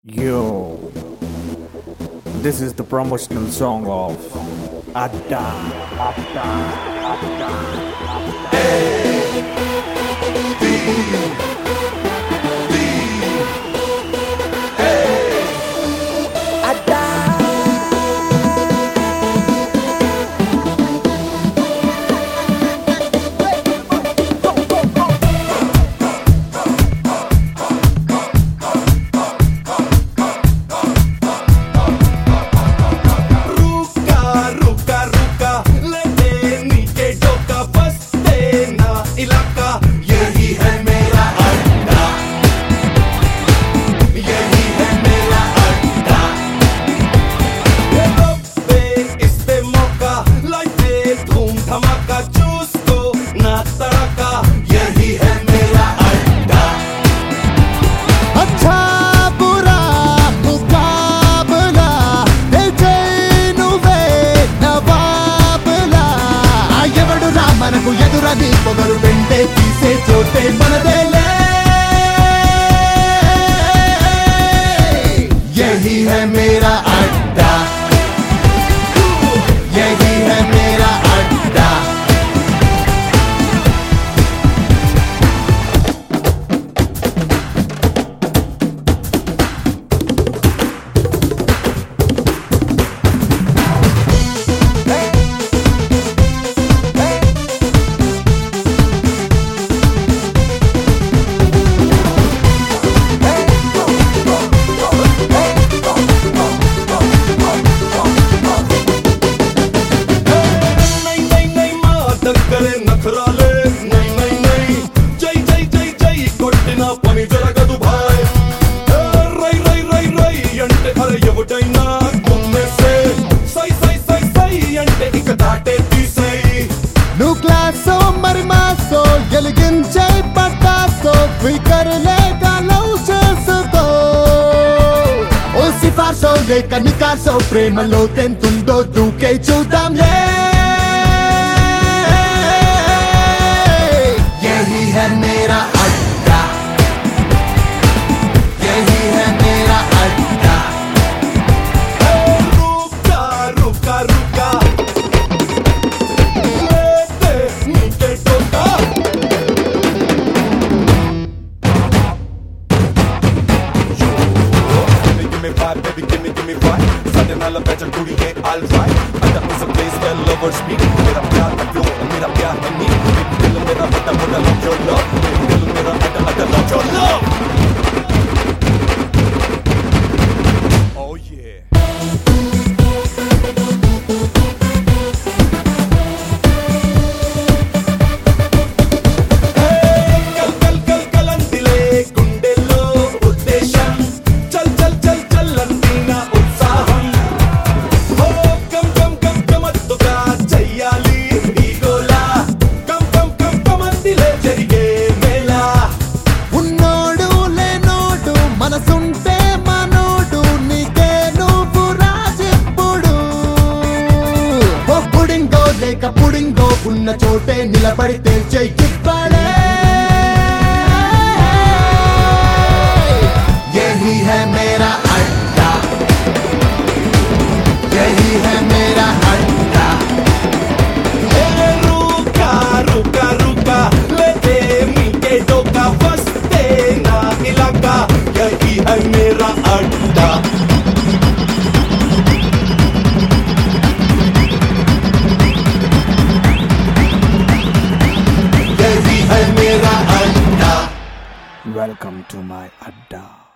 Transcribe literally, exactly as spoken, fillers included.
Yo, this is the promotional song of Adda. Adda. Adda. మనకు ఎదురని పొగరు వెంటే తీసే చోటే మనదేలే यही है मेरा अड्डा यही है मेरा अड्डा నువ్వు క్లాసో మరి మాసో ఎలిగించే పట్టాసో స్పీకర్ లేక లవ్ చేసుకో ఓ సిఫార్సో లేక నికాసో ప్రేమలో తెంతుందో దూకే చూద్దాంలే यही है मेरा अड्डा यही है मेरा अड्डा रुका रुका रुका लेते नीचे टोका Give me vibe, baby, give me, give me vibe. Sunday night, love better, booty, yeah, I'll ride. Adda is a place where lovers meet. मेरा प्यार है क्यों, मेरा प्यार है नी. Baby, दिल मेरा बड़ा बड़ा love your love. Baby, दिल मेरा अड्डा अड्डा love your love. Oh yeah. లేక పుడింగో ఉన్న చోటే నిలబడితే చెయ్యిప్పలే यही है मेरा अड्डा यही है मेरा अड्डा रुका रुका रुका लेते मीठे टोका बसते ना इलाका यही है मेरा अड्डा यही है मेरा अड्डा Welcome to my Adda.